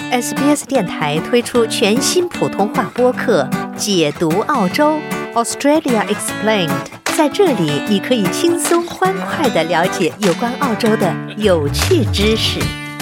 SBS 电台推出全新普通话播客《解读澳洲 Australia Explained》，在这里你可以轻松欢快地了解有关澳洲的有趣知识。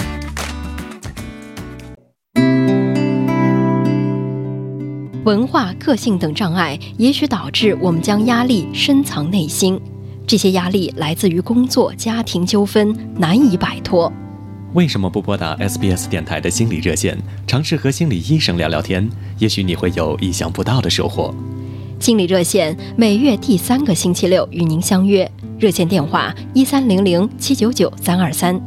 文化、个性等障碍也许导致我们将压力深藏内心，这些压力来自于工作、家庭纠纷，难以摆脱。 为什么不拨打 SBS 电台的心理热线，尝试和心理医生聊聊天？也许你会有意想不到的收获。 心理热线每月第3个星期六与您相约，热线电话1300-799-323。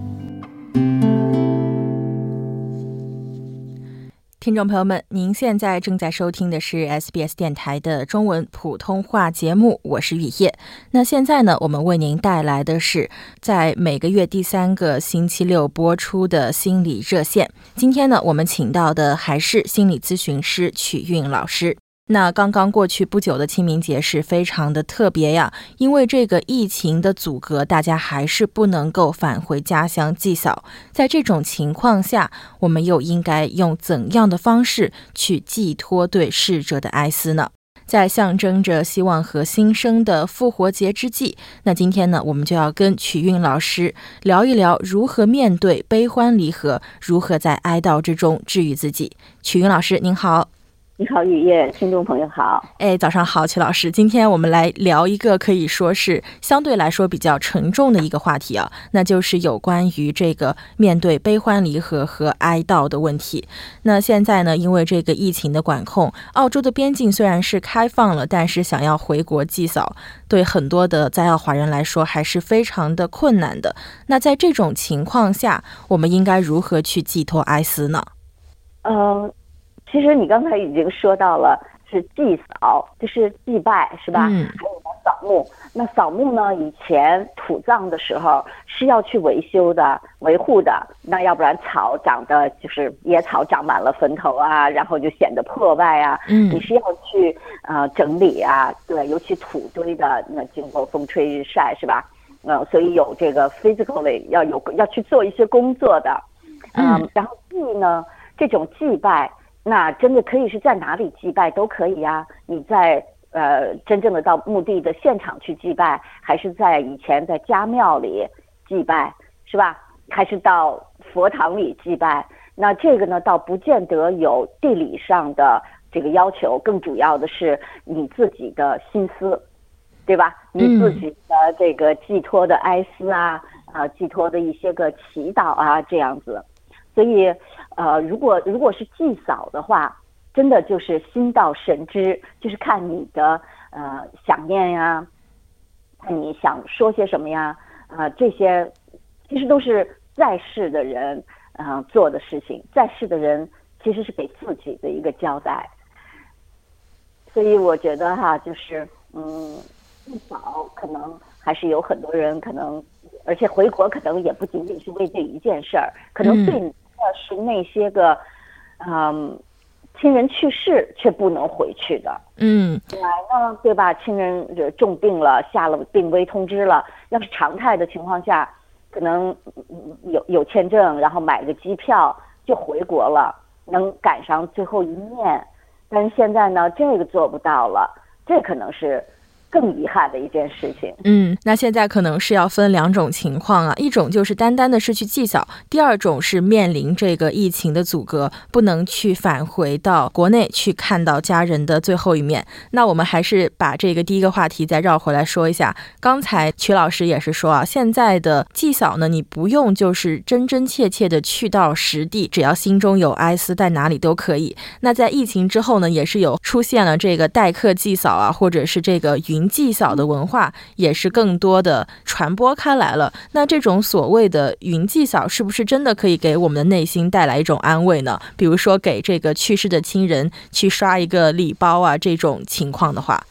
听众朋友们，您现在正在收听的是 SBS 电台的中文普通话节目，我是雨夜。那现在呢，我们为您带来的是在每个月第3个星期六播出的心理热线。今天呢，我们请到的还是心理咨询师曲韵老师。那刚刚过去不久的清明节是非常的特别呀，因为这个疫情的阻隔，大家还是不能够返回家乡祭扫。在这种情况下，我们又应该用怎样的方式去寄托对逝者的哀思呢？在象征着希望和新生的复活节之际，那今天呢，我们就要跟曲韵老师聊一聊如何面对悲欢离合，如何在哀悼之中治愈自己。曲韵老师您好。 你好雨夜，听众朋友好。 早上好，曲老师。今天我们来聊一个可以说是相对来说比较沉重的一个话题啊，那就是有关于这个面对悲欢离合和哀悼的问题。那现在呢，因为这个疫情的管控，澳洲的边境虽然是开放了，但是想要回国祭扫，对很多的在澳华人来说还是非常的困难的。那在这种情况下，我们应该如何去寄托哀思呢？ 其实你刚才已经说到了，是祭扫，就是祭拜，是吧？还有扫墓。那扫墓呢，以前土葬的时候是要去维修的、维护的，那要不然草长的就是野草长满了坟头啊，然后就显得破败啊。你是要去整理啊，对，尤其土堆的，那经过风吹日晒，是吧？所以有这个 physically 要去做一些工作的。然后祭呢，这种祭拜。那真的可以是在哪里祭拜都可以啊，你在真正的到墓地的现场去祭拜，还是在以前在家庙里祭拜，是吧？还是到佛堂里祭拜？那这个呢，倒不见得有地理上的这个要求，更主要的是你自己的心思，对吧？你自己的这个寄托的哀思啊，寄托的一些个祈祷啊，这样子。所以如果是祭扫的话，真的就是心到神知，就是看你的想念呀，看你想说些什么呀，这些其实都是在世的人做的事情，在世的人其实是给自己的一个交代。所以我觉得就是祭扫可能还是有很多人可能，而且回国可能也不仅仅是为这一件事儿，可能对你是那些个亲人去世却不能回去的，本来呢，对吧？亲人重病了，下了病危通知了，要是常态的情况下，可能有签证，然后买个机票就回国了，能赶上最后一面。但是现在呢，这个做不到了，这可能是更遗憾的一件事情。 那现在可能是要分2种情况啊，一种就是单单的是去祭扫，第二种是面临这个疫情的阻隔，不能去返回到国内去看到家人的最后一面。那我们还是把这个第一个话题再绕回来说一下。刚才曲老师也是说啊，现在的祭扫呢，你不用就是真真切切的去到实地，只要心中有哀思，在哪里都可以。那在疫情之后呢，也是有出现了这个代客祭扫啊，或者是这个云祭扫的文化，也是更多的传播开来了。那这种所谓的云祭扫是不是真的可以给我们的内心带来一种安慰呢？比如说给这个去世的亲人去刷一个礼包啊，这种情况的话。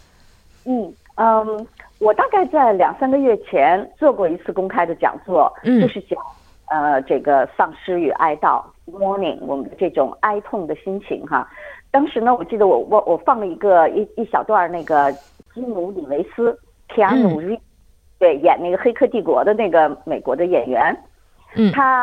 我大概在2-3个月前做过一次公开的讲座，就是讲这个丧失与哀悼 mourning， 我们的这种哀痛的心情哈。当时呢，我记得我放了一小段那个基努里维斯 Keanu Reeves，对，演那个《黑客帝国》的那个美国的演员，他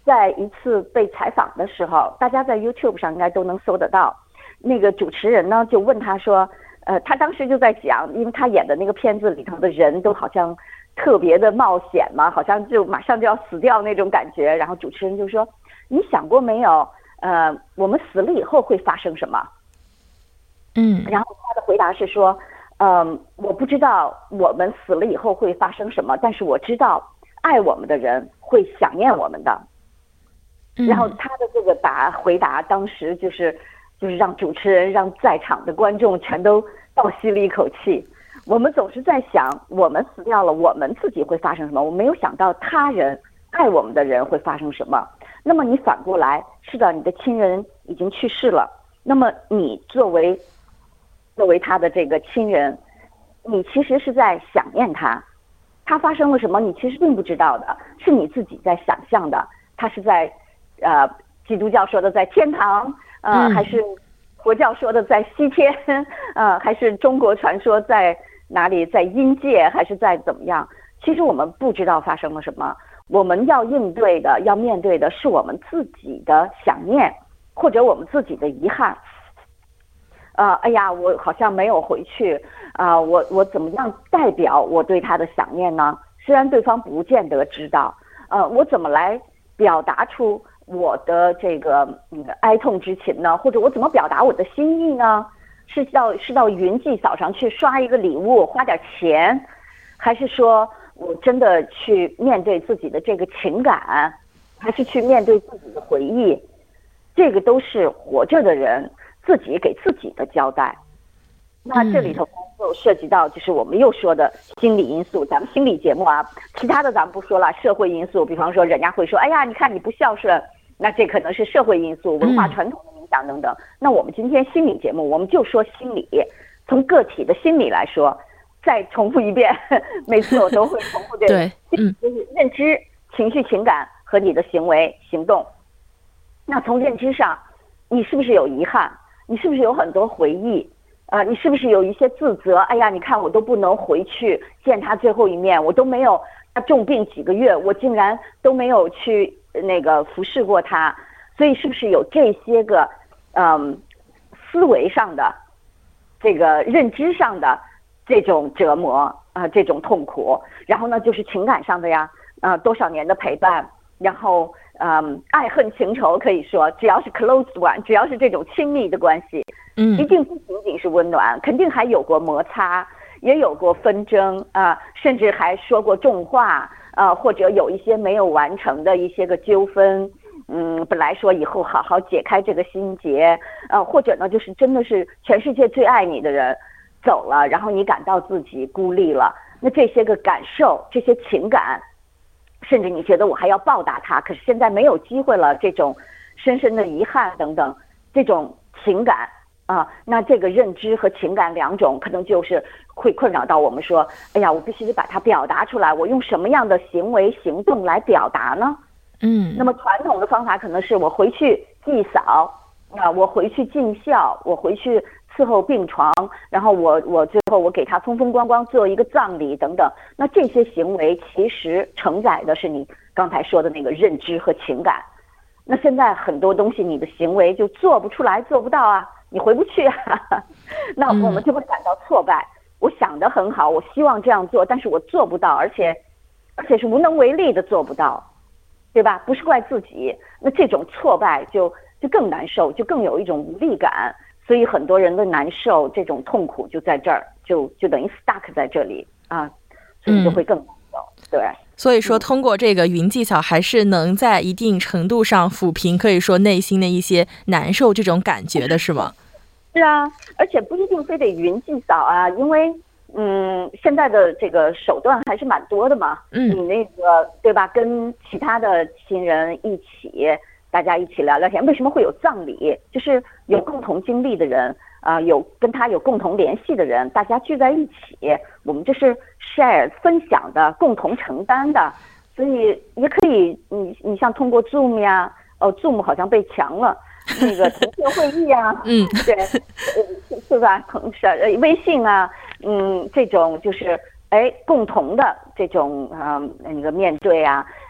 在一次被采访的时候，大家在 YouTube 上应该都能搜得到，那个主持人呢就问他说，他当时就在讲，因为他演的那个片子里头的人都好像特别的冒险嘛，好像就马上就要死掉那种感觉，然后主持人就说，你想过没有，我们死了以后会发生什么？然后他的回答是说，我不知道我们死了以后会发生什么，但是我知道爱我们的人会想念我们的。然后他的这个回答当时就是让主持人让在场的观众全都倒吸了一口气。我们总是在想我们死掉了我们自己会发生什么，我没有想到他人爱我们的人会发生什么。那么你反过来，是的，你的亲人已经去世了，那么你作为他的这个亲人，你其实是在想念他，他发生了什么你其实并不知道的，是你自己在想象的。他是在基督教说的在天堂，还是佛教说的在西天，还是中国传说在哪里，在阴界，还是在怎么样？其实我们不知道发生了什么，我们要应对的，要面对的是我们自己的想念，或者我们自己的遗憾。哎呀，我好像没有回去，我怎么样代表我对他的想念呢？虽然对方不见得知道，我怎么来表达出我的这个哀痛之情呢？或者我怎么表达我的心意呢？是到云祭扫上去刷一个礼物，花点钱，还是说我真的去面对自己的这个情感，还是去面对自己的回忆？这个都是活着的人自己给自己的交代。那这里头就涉及到就是我们又说的心理因素，咱们心理节目啊，其他的咱们不说了，社会因素，比方说人家会说，哎呀，你看你不孝顺，那这可能是社会因素、文化传统的影响等等。那我们今天心理节目，我们就说心理，从个体的心理来说，再重复一遍，每次我都会重复这个，对，就是认知、情绪、情感和你的行为、行动。那从认知上，你是不是有遗憾？你是不是有很多回忆？你是不是有一些自责？哎呀，你看我都不能回去见他最后一面，我都没有，他重病几个月，我竟然都没有去那个服侍过他，所以是不是有这些个思维上的这个认知上的这种折磨这种痛苦？然后呢，就是情感上的呀，多少年的陪伴，然后爱恨情仇，可以说只要是 close one， 只要是这种亲密的关系，一定不仅仅是温暖，肯定还有过摩擦，也有过纷争甚至还说过重话或者有一些没有完成的一些个纠纷，本来说以后好好解开这个心结，或者呢就是真的是全世界最爱你的人走了，然后你感到自己孤立了，那这些个感受，这些情感，甚至你觉得我还要报答他，可是现在没有机会了，这种深深的遗憾等等，这种情感那这个认知和情感两种可能就是会困扰到我们说，哎呀，我必须得把它表达出来，我用什么样的行为行动来表达呢？那么传统的方法可能是我回去祭扫我回去尽孝，我回去伺候病床，然后我最后我给他风风光光做一个葬礼等等。那这些行为其实承载的是你刚才说的那个认知和情感。那现在很多东西你的行为就做不出来，做不到你回不去那我们就会感到挫败。我想得很好，我希望这样做，但是我做不到，而且是无能为力的做不到，对吧？不是怪自己，那这种挫败就更难受，就更有一种无力感。所以很多人的难受，这种痛苦就在这儿，就等于 stuck 在这里所以就会更难受。对， 所以说通过这个云祭扫还是能在一定程度上抚平可以说内心的一些难受这种感觉的，是吗？ 是啊，而且不一定非得云祭扫因为现在的这个手段还是蛮多的嘛。你那个对吧，跟其他的亲人一起，大家一起聊聊天。为什么会有葬礼？就是有共同经历的人有跟他有共同联系的人，大家聚在一起，我们这是 share 分享的，共同承担的。所以也可以你像通过 Zoom 呀，Zoom 好像被强了，那个同学会议对，是吧？微信这种就是共同的这种那个面对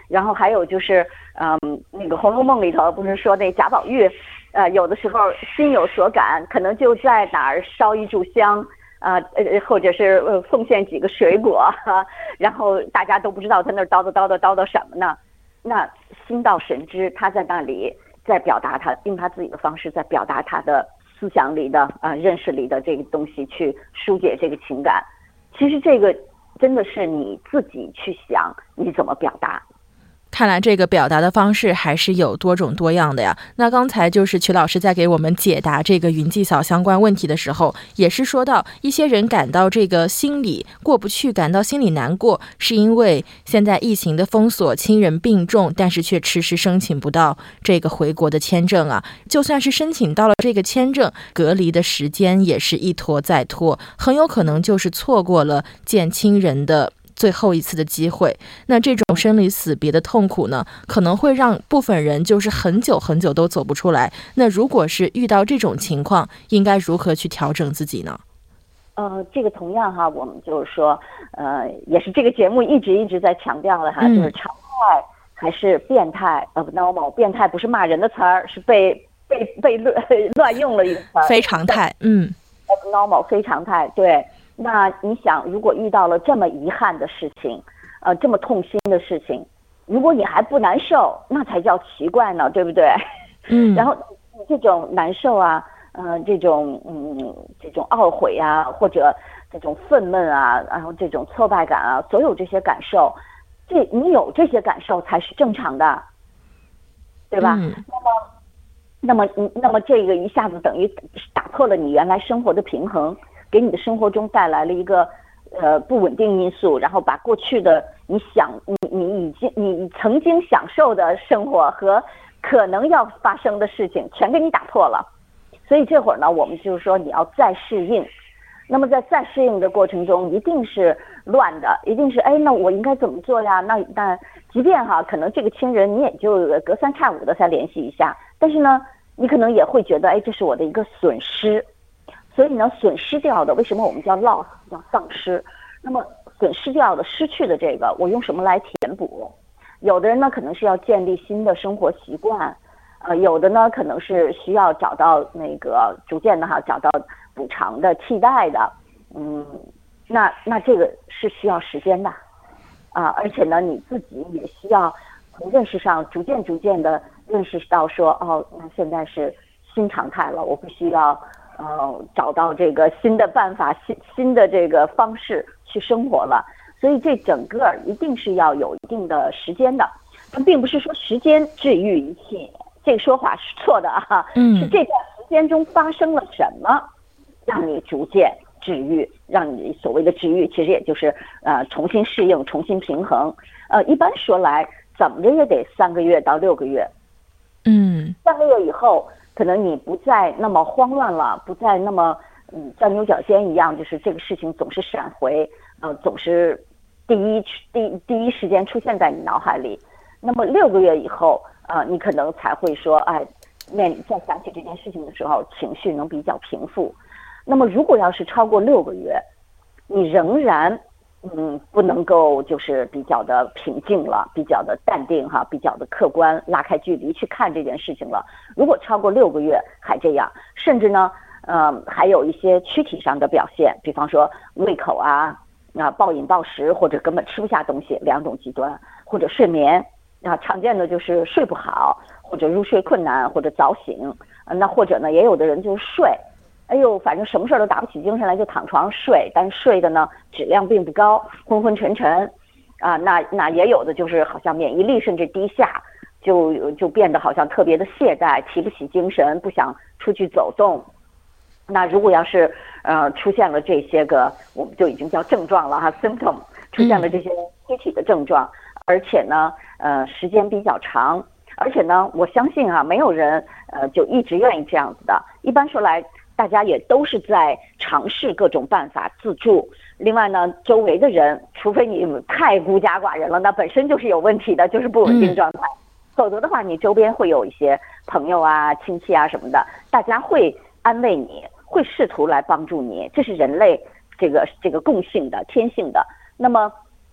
然后还有就是，那个《红楼梦》里头不是说那贾宝玉，有的时候心有所感，可能就在哪儿烧一炷香，或者是奉献几个水果，然后大家都不知道他那儿叨叨什么呢？那心到神知，他在那里在表达他用他自己的方式在表达他的思想里的认识里的这个东西，去疏解这个情感。其实这个真的是你自己去想你怎么表达。 看来这个表达的方式还是有多种多样的呀。那刚才就是曲老师在给我们解答这个云祭扫相关问题的时候，也是说到一些人感到这个心里过不去，感到心里难过，是因为现在疫情的封锁，亲人病重，但是却迟迟申请不到这个回国的签证啊。就算是申请到了这个签证，隔离的时间也是一拖再拖，很有可能就是错过了见亲人的最后一次的机会。那这种生离死别的痛苦呢，可能会让部分人就是很久很久都走不出来。那如果是遇到这种情况，应该如何去调整自己呢？ 这个同样哈，我们就是说，也是这个节目一直在强调的哈，就是常态还是变态abnormal， 变态不是骂人的词儿，是被乱用了一个词儿， 非常态 abnormal 非常态，对。那你想，如果遇到了这么遗憾的事情，这么痛心的事情，如果你还不难受，那才叫奇怪呢，对不对？然后这种难受啊，这种懊悔啊，或者这种愤懑啊，然后这种挫败感啊，所有这些感受，你有这些感受才是正常的，对吧？那么这个一下子等于打破了你原来生活的平衡，给你的生活中带来了一个不稳定因素，然后把过去的你曾经享受的生活和可能要发生的事情全给你打破了。所以这会儿呢，我们就是说你要再适应。那么在再适应的过程中，一定是乱的，一定是那我应该怎么做呀？那即便可能这个亲人你也就隔三差五的才联系一下，但是呢，你可能也会觉得这是我的一个损失。所以呢，损失掉的，为什么我们叫 loss， 叫丧失？那么损失掉的、失去的这个，我用什么来填补？有的人呢，可能是要建立新的生活习惯，有的呢，可能是需要找到逐渐的找到补偿的、替代的，那这个是需要时间的，而且呢，你自己也需要从认识上逐渐的认识到说，那现在是新常态了，我必须要。找到这个新的办法，新的这个方式去生活了，所以这整个一定是要有一定的时间的，但并不是说时间治愈一切，这个说法是错的啊。是这段时间中发生了什么，让你逐渐治愈，让你所谓的治愈，其实也就是重新适应、重新平衡。一般说来，怎么着也得3个月到6个月。3个月以后。可能你不再那么慌乱了，不再那么像牛角尖一样，就是这个事情总是闪回，总是第一时间出现在你脑海里。那么6个月以后，你可能才会说，再想起这件事情的时候，情绪能比较平复。那么如果要是超过6个月，你仍然不能够就是比较的平静了，比较的淡定比较的客观，拉开距离去看这件事情了。如果超过6个月还这样，甚至呢，还有一些躯体上的表现，比方说胃口暴饮暴食，或者根本吃不下东西，2种极端，或者睡眠常见的就是睡不好，或者入睡困难，或者早醒，那或者呢，也有的人就是睡。反正什么事都打不起精神来，就躺床上睡，但是睡的呢质量并不高，昏昏沉沉那也有的就是好像免疫力甚至低下，就变得好像特别的懈怠，提不起精神，不想出去走动。那如果要是出现了这些个，我们就已经叫症状了symptom， 出现了这些具体的症状，而且呢时间比较长，而且呢我相信没有人就一直愿意这样子的。一般说来，大家也都是在尝试各种办法自助。另外呢，周围的人，除非你太孤家寡人了，那本身就是有问题的，就是不稳定状态。否则的话，你周边会有一些朋友亲戚什么的，大家会安慰你，会试图来帮助你，这是人类这个共性的、天性的。那么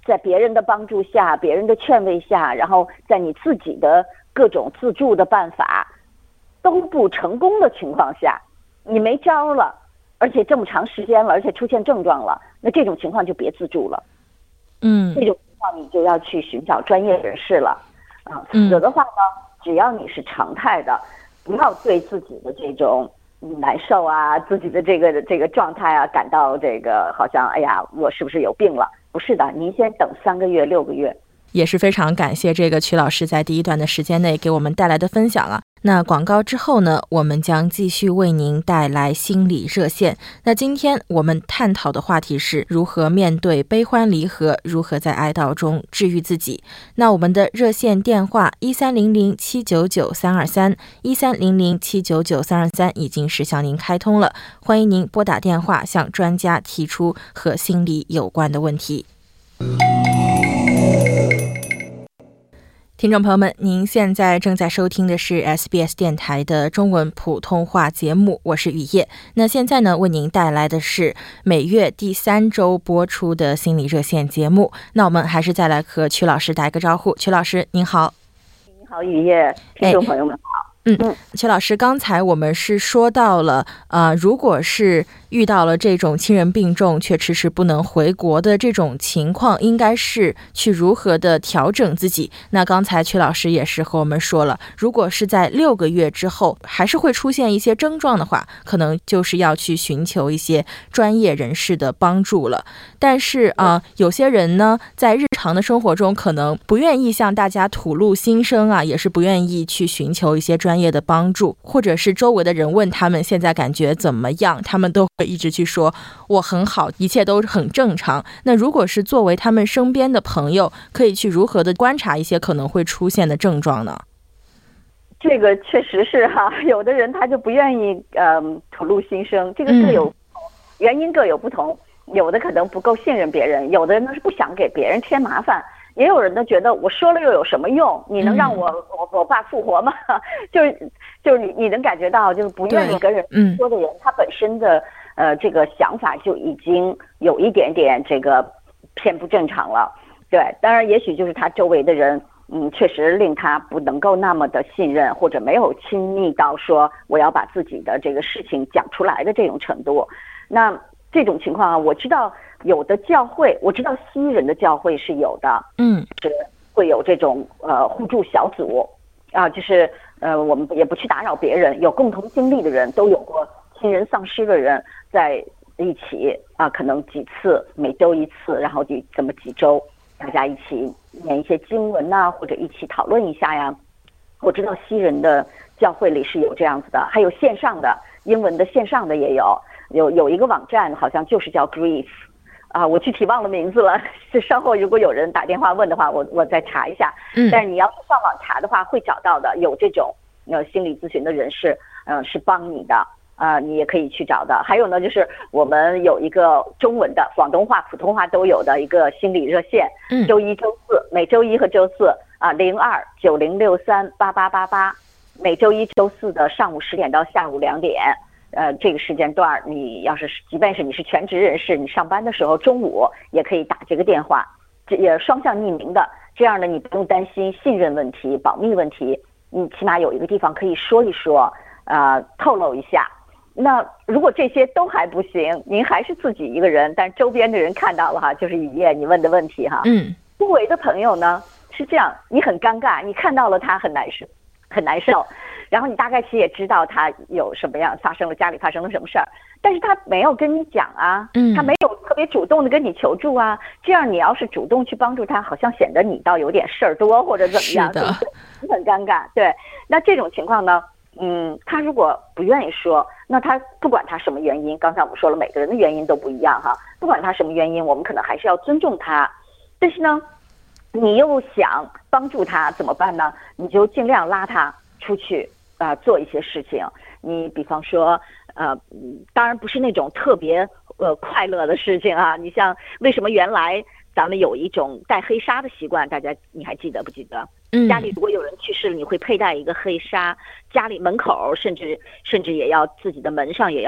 在别人的帮助下，别人的劝慰下，然后在你自己的各种自助的办法都不成功的情况下，你没招了，而且这么长时间了，而且出现症状了，那这种情况就别自助了。这种情况你就要去寻找专业人士了。否则的话呢，只要你是常态的，不要对自己的这种难受啊，自己的这个状态啊，感到这个好像哎呀，我是不是有病了？不是的，您先等3个月、6个月。 也是非常感谢这个曲老师在第一段的时间内给我们带来的分享啊。那广告之后呢，我们将继续为您带来心理热线。那今天我们探讨的话题是如何面对悲欢离合，如何在哀悼中治愈自己。那我们的热线电话1300-799-323 1300-799-323已经是向您开通了，欢迎您拨打电话向专家提出和心理有关的问题。听众朋友们，您现在正在收听的是 SBS 电台的中文普通话节目，我是雨夜。那现在呢，为您带来的是每月第3周播出的心理热线节目。那我们还是再来和曲老师打一个招呼。曲老师您好。 你好雨夜，听众朋友们好。 曲老师，刚才我们是说到了如果是遇到了这种亲人病重却迟迟不能回国的这种情况，应该是去如何的调整自己。那刚才曲老师也是和我们说了，如果是在6个月之后还是会出现一些症状的话，可能就是要去寻求一些专业人士的帮助了。但是有些人呢，在日常的生活中可能不愿意向大家吐露心声啊，也是不愿意去寻求一些专业的帮助，或者是周围的人问他们现在感觉怎么样，他们都会一直去说我很好，一切都很正常。那如果是作为他们身边的朋友，可以去如何的观察一些可能会出现的症状呢？ 这个确实是有的人他就不愿意吐露心声，这个原因各有不同，有的可能不够信任别人，有的人呢是不想给别人添麻烦，也有人呢觉得我说了又有什么用？你能让我爸复活吗？就是你能感觉到，就是不愿意跟人说的人，他本身的这个想法就已经有一点点这个偏不正常了。对，当然也许就是他周围的人确实令他不能够那么的信任，或者没有亲密到说我要把自己的这个事情讲出来的这种程度。那这种情况啊，我知道有的教会，我知道西人的教会是有的，是会有这种互助小组啊，就是我们也不去打扰别人，有共同经历的人，都有过亲人丧失的人在一起啊，可能几次，每周一次，然后这么几周，大家一起念一些经文呐，或者一起讨论一下呀。我知道西人的教会里是有这样子的，还有线上的英文的线上的也有一个网站，好像就是叫 Grief 啊，我具体忘了名字了。是稍后如果有人打电话问的话，我再查一下。但是你要是上网查的话，会找到的，有这种心理咨询的人士，是帮你的你也可以去找的。还有呢，就是我们有一个中文的、广东话、普通话都有的一个心理热线，周一、周四，每周一和周四02-9063-8888，每周一、周四的上午10点到下午2点。这个时间段，你要是即便是你是全职人士，你上班的时候中午也可以打这个电话，这也双向匿名的。这样呢，你不用担心信任问题、保密问题，你起码有一个地方可以说一说，透露一下。那如果这些都还不行，您还是自己一个人，但周边的人看到了哈，就是雨夜你问的问题哈。周围的朋友呢是这样，你很尴尬，你看到了他很难受。然后你大概其实也知道他有什么样家里发生了什么事儿，但是他没有跟你讲啊，他没有特别主动的跟你求助啊，这样你要是主动去帮助他，好像显得你倒有点事儿多或者怎么样，对不对？你很尴尬。对，那这种情况呢，他如果不愿意说，那他不管他什么原因，刚才我们说了，每个人的原因都不一样哈，不管他什么原因，我们可能还是要尊重他。但是呢，你又想帮助他怎么办呢？你就尽量拉他出去。做一些事情，你比方说，当然不是那种特别快乐的事情啊。你像为什么原来咱们有一种戴黑纱的习惯，你还记得不记得？家里如果有人去世了，你会佩戴一个黑纱，家里门口甚至也要自己的门上也要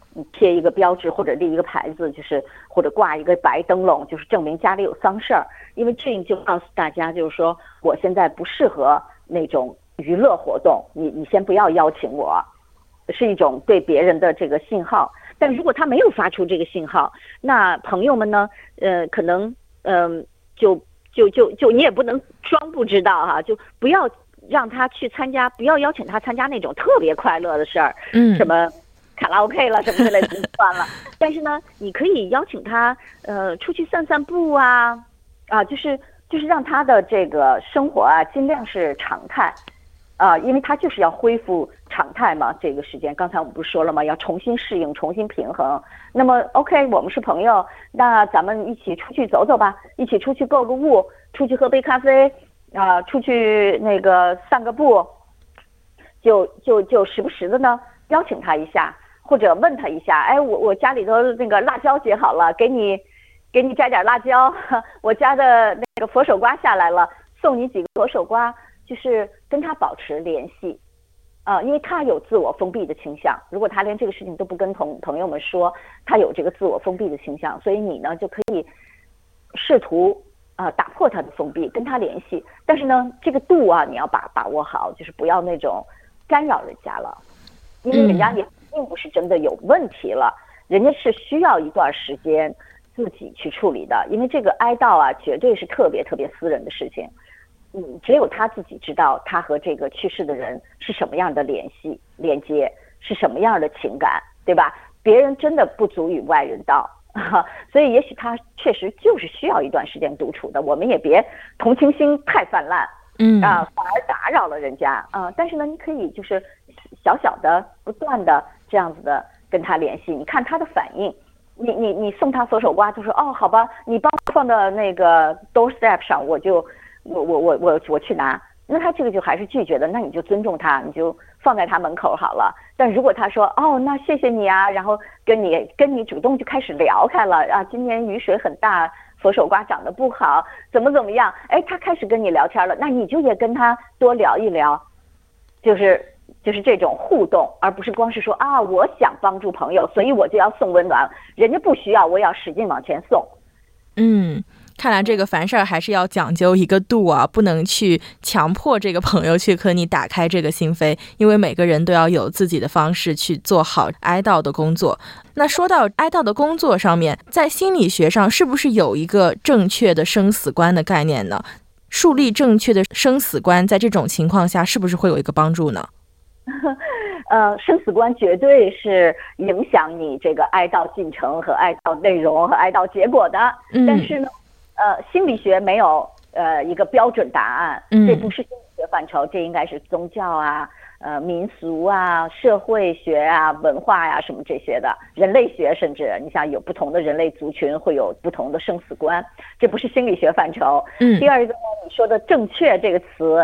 贴一个标志或者立一个牌子，就是或者挂一个白灯笼，就是证明家里有丧事儿。因为这就告诉大家，就是说我现在不适合那种娱乐活动，你先不要邀请我，是一种对别人的这个信号。但如果他没有发出这个信号，那朋友们呢，可能就你也不能装不知道哈，就不要让他去参加，不要邀请他参加那种特别快乐的事儿，什么卡拉 OK 了什么之类的就算了。但是呢，你可以邀请他出去散散步啊，就是让他的这个生活啊尽量是常态。因为他就是要恢复常态嘛，这个时间刚才我们不是说了吗？要重新适应，重新平衡。那么 OK， 我们是朋友，那咱们一起出去走走吧，一起出去购个物，出去喝杯咖啡，出去那个散个步，就时不时的呢邀请他一下，或者问他一下，哎，我家里头那个辣椒结好了，给你摘点辣椒，我家的那个佛手瓜下来了，送你几个佛手瓜。就是跟他保持联系，因为他有自我封闭的倾向。如果他连这个事情都不跟朋友们说，他有这个自我封闭的倾向，所以你呢就可以试图打破他的封闭，跟他联系。但是呢，这个度你要把握好，就是不要那种干扰人家了，因为人家也并不是真的有问题了，人家是需要一段时间自己去处理的，因为这个哀悼绝对是特别特别私人的事情。只有他自己知道他和这个去世的人是什么样的连接，是什么样的情感，对吧？别人真的不足以外人道，所以也许他确实就是需要一段时间独处的。我们也别同情心太泛滥，反而打扰了人家但是呢，你可以就是小小的、不断的这样子的跟他联系，你看他的反应。你送他佛手瓜，就说好吧，你帮我放到那个 doorstep 上，我去拿，那他这个就还是拒绝的，那你就尊重他，你就放在他门口好了。但如果他说那谢谢你啊，然后跟你主动就开始聊开了今年雨水很大，佛手瓜长得不好，怎么样，他开始跟你聊天了，那你就也跟他多聊一聊，就是这种互动，而不是光是说我想帮助朋友，所以我就要送温暖，人家不需要，我要使劲往前送。 看来这个凡事还是要讲究一个度不能去强迫这个朋友去和你打开这个心扉，因为每个人都要有自己的方式去做好哀悼的工作。那说到哀悼的工作上面，在心理学上是不是有一个正确的生死观的概念呢？树立正确的生死观在这种情况下是不是会有一个帮助呢？ 生死观绝对是影响你这个哀悼进程和哀悼内容和哀悼结果的。但是呢心理学没有一个标准答案，这不是心理学范畴，这应该是宗教民俗社会学文化什么这些的，人类学，甚至你像有不同的人类族群会有不同的生死观，这不是心理学范畴。第二个呢，你说的正确这个词，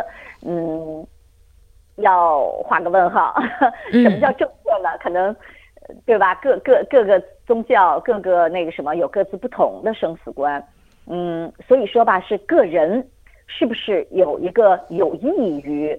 要画个问号。什么叫正确呢？可能对吧？各个宗教各个那个什么有各自不同的生死观。所以说吧，是个人是不是有一个有益于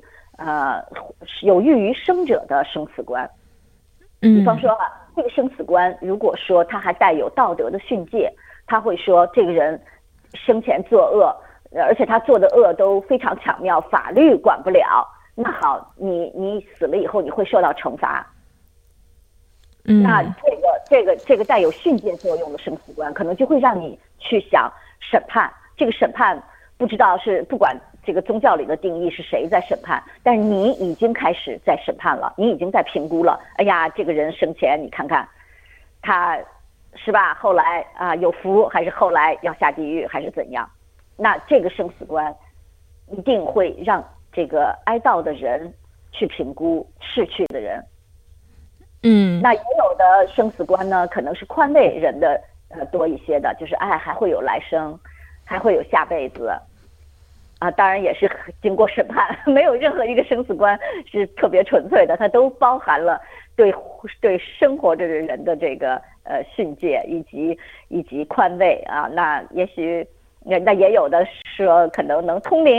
生者的生死观。比方说这个生死观如果说他还带有道德的训诫，他会说这个人生前作恶，而且他做的恶都非常巧妙，法律管不了，那好，你死了以后你会受到惩罚。那这个带有训诫作用的生死观，可能就会让你去想审判。这个审判不知道是不管这个宗教里的定义是谁在审判，但是你已经开始在审判了，你已经在评估了。哎呀，这个人生前你看看他是吧，后来有福，还是后来要下地狱，还是怎样？那这个生死观一定会让这个哀悼的人去评估逝去的人。那也有的生死观呢，可能是宽慰人的多一些的，就是还会有来生，还会有下辈子当然也是经过审判，没有任何一个生死观是特别纯粹的，它都包含了对生活着的人的这个训诫以及宽慰那也许那也有的说可能能通灵，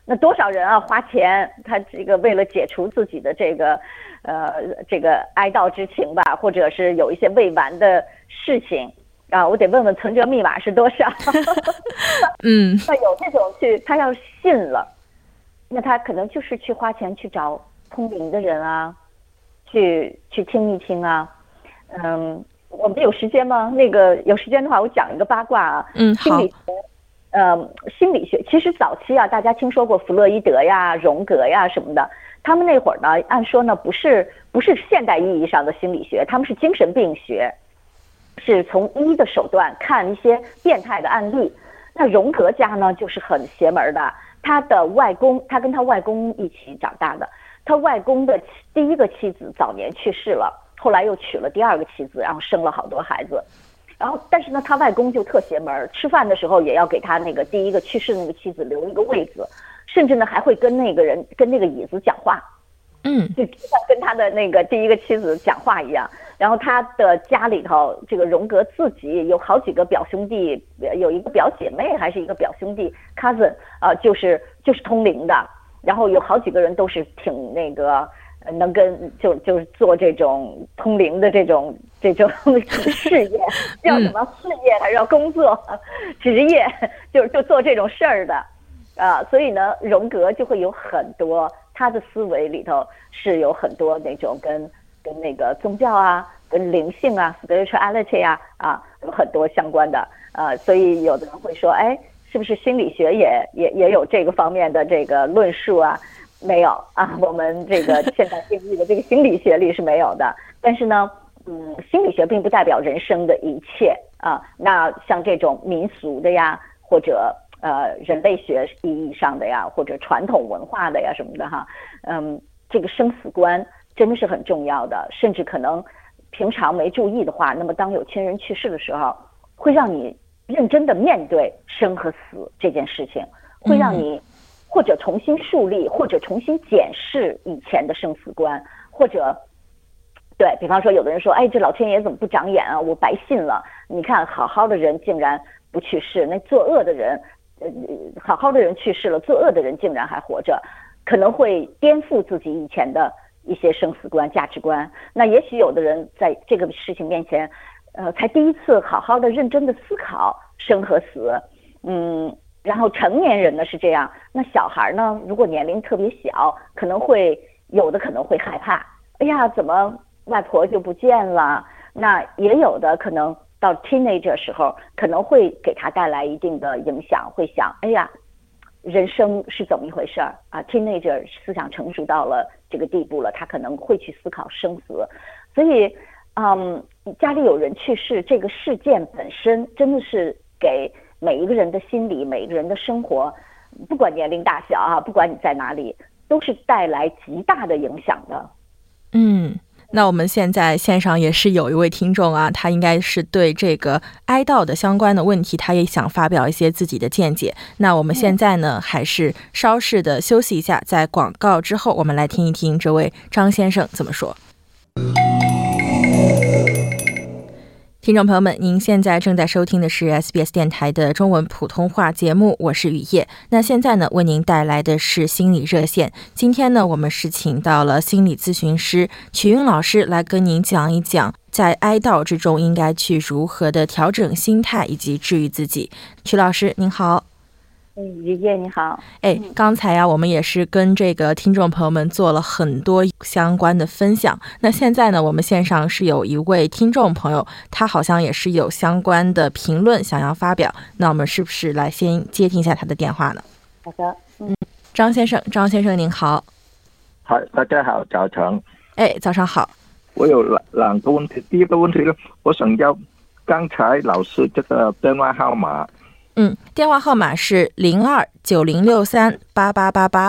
那多少人啊花钱，他这个为了解除自己的这个哀悼之情吧，或者是有一些未完的事情啊，我得问问存折密码是多少。那有这种他要信了，那他可能就是去花钱去找通灵的人啊，去听一听啊。我们有时间吗？那个有时间的话，我讲一个八卦啊。 好。 心理学其实早期啊，大家听说过弗洛伊德呀、荣格呀什么的，他们那会儿呢，按说呢不是现代意义上的心理学，他们是精神病学，是从医的手段看一些变态的案例。那荣格家呢就是很邪门的，他跟他外公一起长大的，他外公的第一个妻子早年去世了，后来又娶了第二个妻子，然后生了好多孩子。然后，但是呢，他外公就特邪门，吃饭的时候也要给他那个第一个去世的那个妻子留一个位子，甚至呢还会跟那个椅子讲话，就像跟他的那个第一个妻子讲话一样。然后他的家里头，这个荣格自己有好几个表兄弟，有一个表姐妹还是一个表兄弟 cousin 就是通灵的，然后有好几个人都是挺那个。能跟就是做这种通灵的这种事业，叫什么事业还是要工作职业，就做这种事儿的所以呢，荣格就会有很多他的思维里头是有很多那种跟那个宗教啊、跟灵性啊 spirituality 有很多相关的所以有的人会说，哎，是不是心理学也有这个方面的这个论述啊？没有我们这个现代定义的这个心理学里是没有的。但是呢，心理学并不代表人生的一切那像这种民俗的呀，或者人类学意义上的呀，或者传统文化的呀什么的这个生死观真的是很重要的。甚至可能平常没注意的话，那么当有亲人去世的时候，会让你认真的面对生和死这件事情，会让你或者重新树立，或者重新检视以前的生死观，或者对比方说，有的人说，哎，这老天爷怎么不长眼啊？我白信了。你看，好好的人竟然不去世，那作恶的人，好好的人去世了，作恶的人竟然还活着，可能会颠覆自己以前的一些生死观、价值观。那也许有的人在这个事情面前，才第一次好好的、认真的思考生和死，然后成年人呢是这样，那小孩呢，如果年龄特别小，有的可能会害怕，哎呀，怎么外婆就不见了？那也有的可能到 teenager 时候，可能会给他带来一定的影响，会想，哎呀，人生是怎么一回事儿？teenager 思想成熟到了这个地步了，他可能会去思考生死。所以，家里有人去世，这个事件本身真的是给每一个人的心理，每一个人的生活，不管年龄大小不管你在哪里，都是带来极大的影响的。 那我们现在线上也是有一位听众他应该是对这个哀悼的相关的问题，他也想发表一些自己的见解。那我们现在呢，还是稍事的休息一下，在广告之后，我们来听一听这位张先生怎么说。听众朋友们，您现在正在收听的是 SBS 电台的中文普通话节目，我是雨夜。那现在呢，为您带来的是心理热线。今天呢，我们是请到了心理咨询师曲云老师来跟您讲一讲，在哀悼之中应该去如何的调整心态以及治愈自己。曲老师您好。 雨夜你好。 刚才我们也是跟这个听众朋友们做了很多相关的分享。那现在呢，我们线上是有一位听众朋友，他好像也是有相关的评论想要发表。那我们是不是来先接听一下他的电话呢？ 好的。 张先生您好。 好，大家好，早晨。 早上好。 我有两个问题。第一个问题呢，我想要刚才老师这个电话号码。 电话号码是0290638888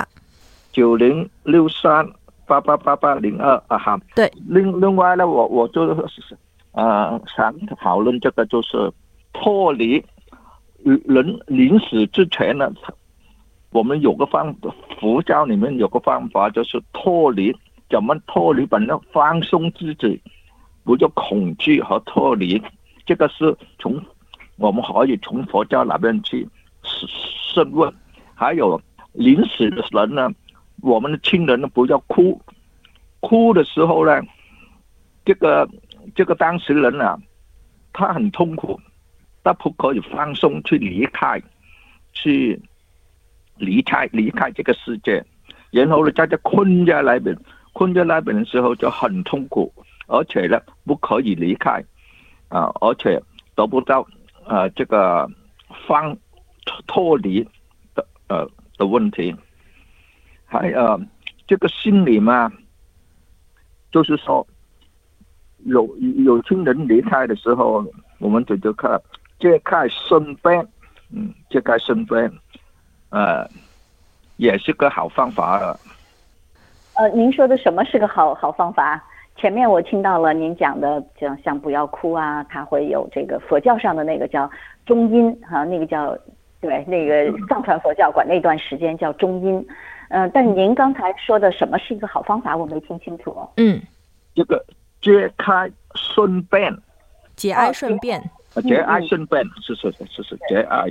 9063888802哈。 对。 另外呢，我就是想讨论这个就是脱离人临死之前呢，我们有个佛教里面有个方法，就是脱离，怎么脱离？本来放松自己，不就恐惧和脱离，这个是我们可以从佛教那边去深问。还有临死的人呢，我们的亲人呢不要哭，哭的时候呢，这个当事人啊，他很痛苦，他不可以放松去离开这个世界，然后呢，在这困在那边的时候就很痛苦，而且呢不可以离开而且得不到这个脱离的问题，还这个心理嘛，就是说有亲人离开的时候，我们就看揭开身边，揭开身边，也是个好方法了。 您说的什么是个好方法？前面我听到了您讲的，像不要哭啊，它会有这个佛教上的那个叫中阴那个叫对，那个藏传佛教管那段时间叫中阴。但您刚才说的什么是一个好方法，我没听清楚。 这个揭开顺便， 节哀顺变， 节哀顺变是节哀。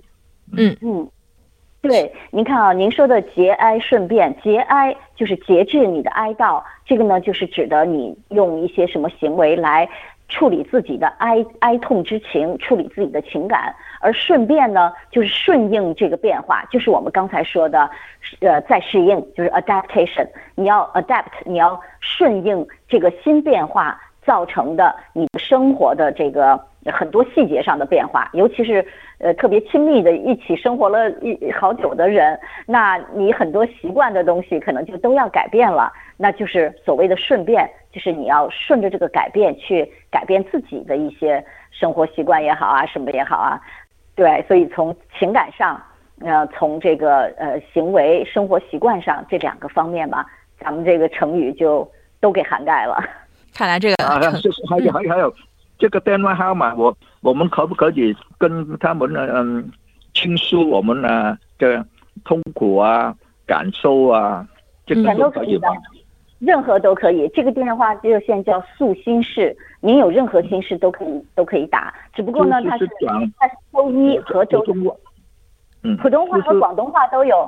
对，您看啊，您说的节哀顺变，节哀就是节制你的哀悼，这个呢就是指的你用一些什么行为来处理自己的哀痛之情，处理自己的情感，而顺变呢就是顺应这个变化，就是我们刚才说的再适应，就是 adaptation， 你要 adapt， 你要顺应这个新变化造成的你的生活的这个很多细节上的变化，尤其是特别亲密的一起生活了好久的人，那你很多习惯的东西可能就都要改变了，那就是所谓的顺变，就是你要顺着这个改变去改变自己的一些生活习惯也好啊，什么也好啊。对，所以从情感上从这个行为生活习惯上这两个方面吧，咱们这个成语就都给涵盖了。 看来这个还有这个电话号码，我们可不可以跟他们倾诉我们的痛苦啊、感受啊，这个都可以吗？ 任何都可以。这个电话热线叫诉心事，您有任何心事都可以打。只不过呢，它是周一和周四，普通话和广东话都有。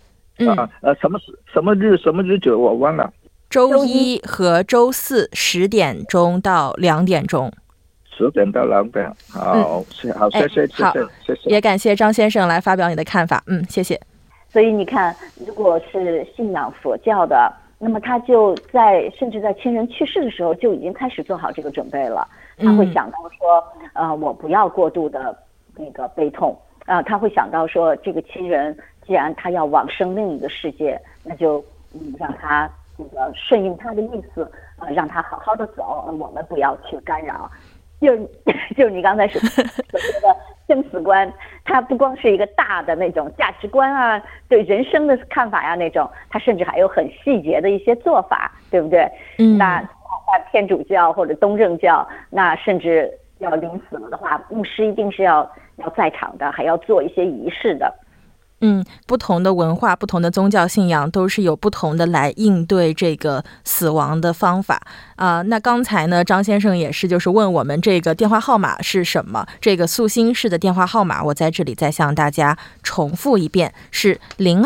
什么日子我忘了。 周一和周四10点钟到2点钟。 10点到2点，好，谢谢。 也感谢张先生来发表你的看法，谢谢。 所以你看，如果是信仰佛教的，那么他就甚至在亲人去世的时候就已经开始做好这个准备了。他会想到说，我不要过度的那个悲痛，他会想到说，这个亲人既然他要往生另一个世界，那就让他这个顺应他的意思，让他好好的走，我们不要去干扰。就是你刚才所说的生死观，它不光是一个大的那种价值观啊，对人生的看法呀那种，它甚至还有很细节的一些做法，对不对？那天主教或者东正教，那甚至要临死了的话，牧师一定是要在场的，还要做一些仪式的。 不同的文化、不同的宗教信仰都是有不同的来应对这个死亡的方法那刚才呢，张先生也是就是问我们这个电话号码是什么，这个诉心事的电话号码，我在这里再向大家重复一遍，是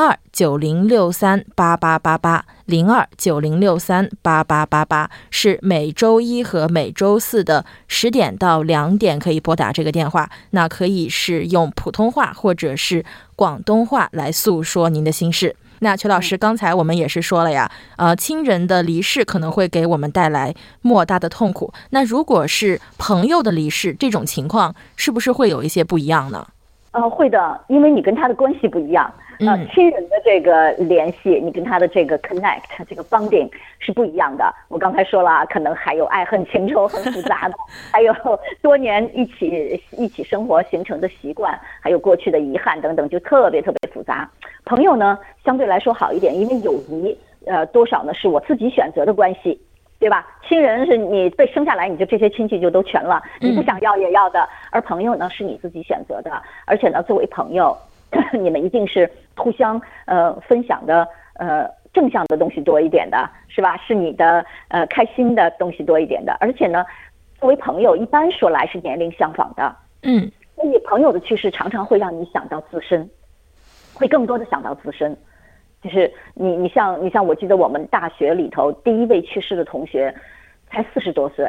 0290638888，0290638888，是每周一和每周四的10点到2点可以拨打这个电话，那可以是用普通话或者是广东话来诉说您的心事。那邱老师，刚才我们也是说了呀，亲人的离世可能会给我们带来莫大的痛苦，那如果是朋友的离世，这种情况是不是会有一些不一样呢？ 会的，因为你跟他的关系不一样。亲人的这个联系，你跟他的这个 connect， 这个 bonding 是不一样的。我刚才说了，可能还有爱恨情仇很复杂的，还有多年一起生活形成的习惯，还有过去的遗憾等等，就特别复杂。朋友呢，相对来说好一点，因为友谊，多少呢是我自己选择的关系。对吧？亲人是你被生下来，你就这些亲戚就都全了，你不想要也要的。而朋友呢，是你自己选择的，而且呢，作为朋友，你们一定是互相分享的正向的东西多一点的，是吧？是你的开心的东西多一点的。而且呢，作为朋友，一般说来是年龄相仿的，所以朋友的去世常常会让你想到自身，会更多的想到自身。 就是你像我记得我们大学里头第一位去世的同学才40多岁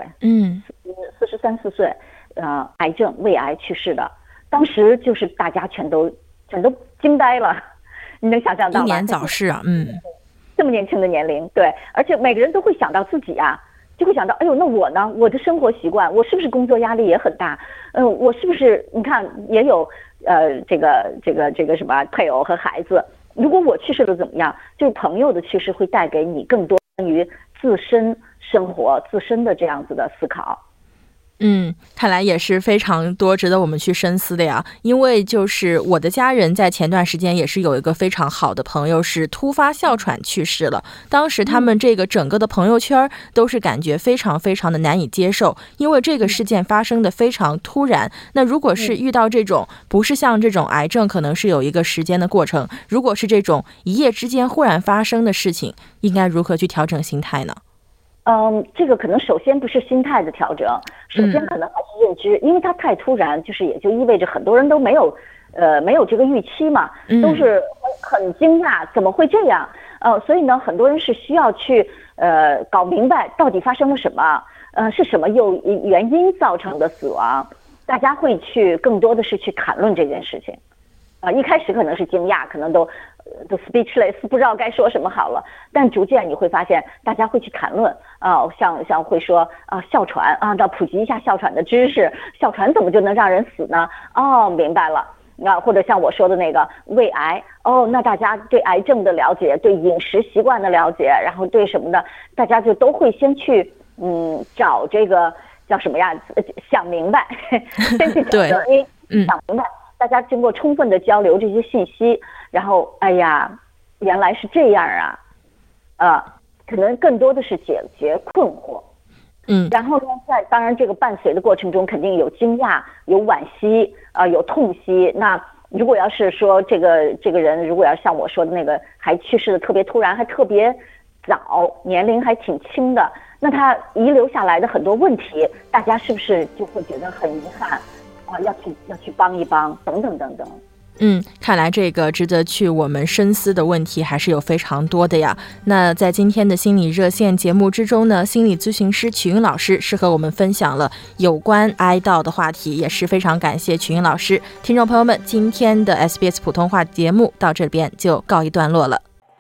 ，43、4岁，癌症胃癌去世的，当时就是大家全都惊呆了，你能想象到吗？ 英年早逝啊， 这么年轻的年龄，对，而且每个人都会想到自己啊，就会想到，哎呦，那我呢？我的生活习惯，我是不是工作压力也很大？我是不是你看也有这个什么配偶和孩子？如果我去世了怎么样？就是朋友的去世会带给你更多关于自身生活、自身的这样子的思考。 看来也是非常多值得我们去深思的呀。因为就是我的家人在前段时间也是有一个非常好的朋友是突发哮喘去世了，当时他们这个整个的朋友圈都是感觉非常非常的难以接受，因为这个事件发生的非常突然。那如果是遇到这种不是像这种癌症可能是有一个时间的过程，如果是这种一夜之间忽然发生的事情，应该如何去调整心态呢？ 这个可能首先不是心态的调整，首先可能还是认知，因为它太突然，就是也就意味着很多人都没有这个预期嘛，都是很惊讶，怎么会这样？所以呢，很多人是需要去搞明白到底发生了什么，是什么原因造成的死亡，大家会去更多的是去谈论这件事情。一开始可能是惊讶，可能都 speechless， 不知道该说什么好了。但逐渐你会发现，大家会去谈论像会说哮喘要普及一下哮喘的知识，哮喘怎么就能让人死呢？明白了。或者像我说的那个胃癌，那大家对癌症的了解，对饮食习惯的了解，然后对什么的，大家就都会先去找这个叫什么呀？想明白，先去找原因，想明白。大家经过充分的交流这些信息，然后哎呀，原来是这样可能更多的是解决困惑。然后呢，当然这个伴随的过程中肯定有惊讶，有惋惜有痛惜。那如果要是说这个人如果要像我说的那个还去世的特别突然，还特别早，年龄还挺轻的，那他遗留下来的很多问题，大家是不是就会觉得很遗憾？要去帮一帮，等等等等。 看来这个值得去我们深思的问题还是有非常多的呀。那在今天的心理热线节目之中呢，心理咨询师曲云老师是和我们分享了有关哀悼的话题，也是非常感谢曲云老师。听众朋友们，今天的 SBS 普通话节目到这边就告一段落了。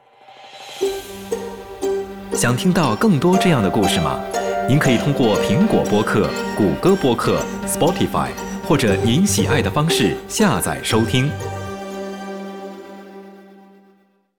想听到更多这样的故事吗？您可以通过苹果播客、谷歌播客、Spotify 或者您喜爱的方式下载收听。